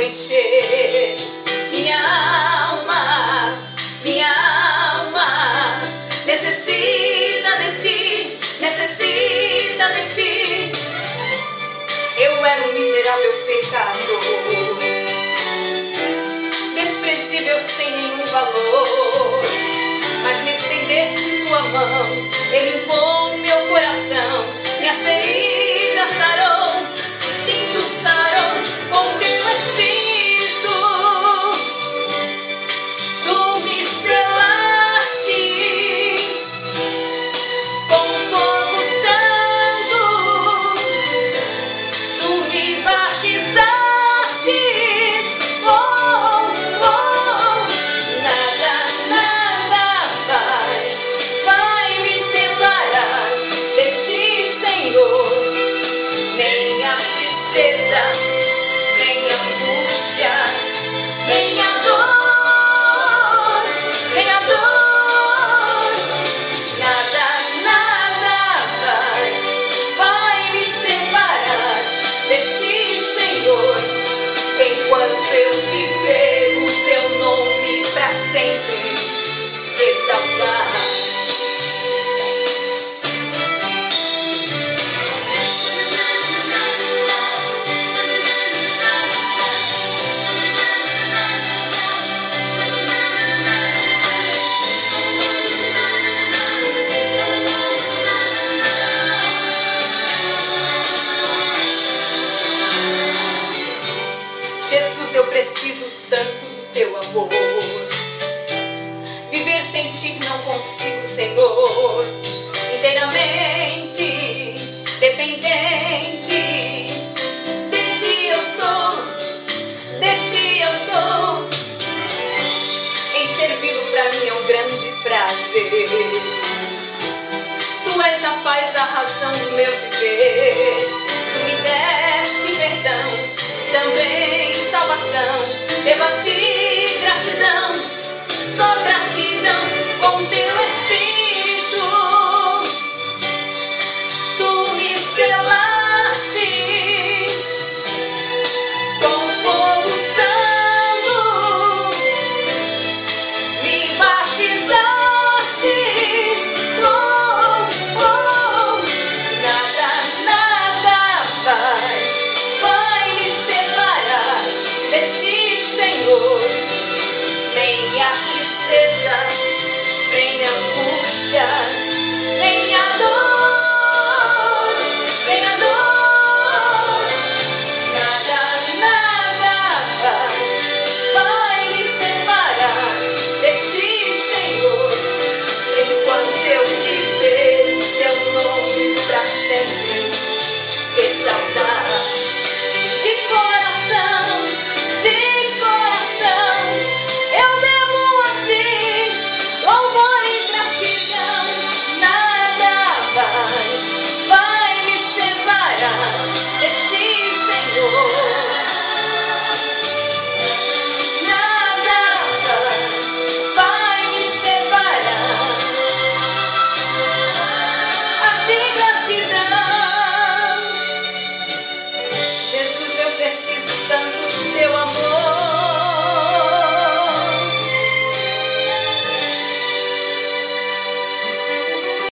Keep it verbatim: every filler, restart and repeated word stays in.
encher. Minha alma, minha alma necessita de ti, necessita de ti. Eu era um miserável pecador, desprezível sem nenhum valor, mas me estendeste tua mão, ele limpou meu coração, minhas feridas sarou, sinto sarou com teu Espírito. Tu me selaste com fogo santo, tu me batizaste. Oh, oh, nada, nada vai, vai me separar de ti, Senhor. Nem a tristeza, nem a angústia, nem a dor, nem a dor. Nada, nada vai, vai me separar de ti, Senhor. Enquanto eu viver, o teu nome pra sempre exaltar. Jesus, eu preciso tanto do teu amor. Viver sem ti não consigo, Senhor. Inteiramente dependente de ti eu sou, de ti eu sou. Em servi-lo pra mim é um grande prazer. Tu és a paz, a razão do meu viver. Tu me deste perdão, também salvação. Devo a ti gratidão, só gratidão com teu Espírito.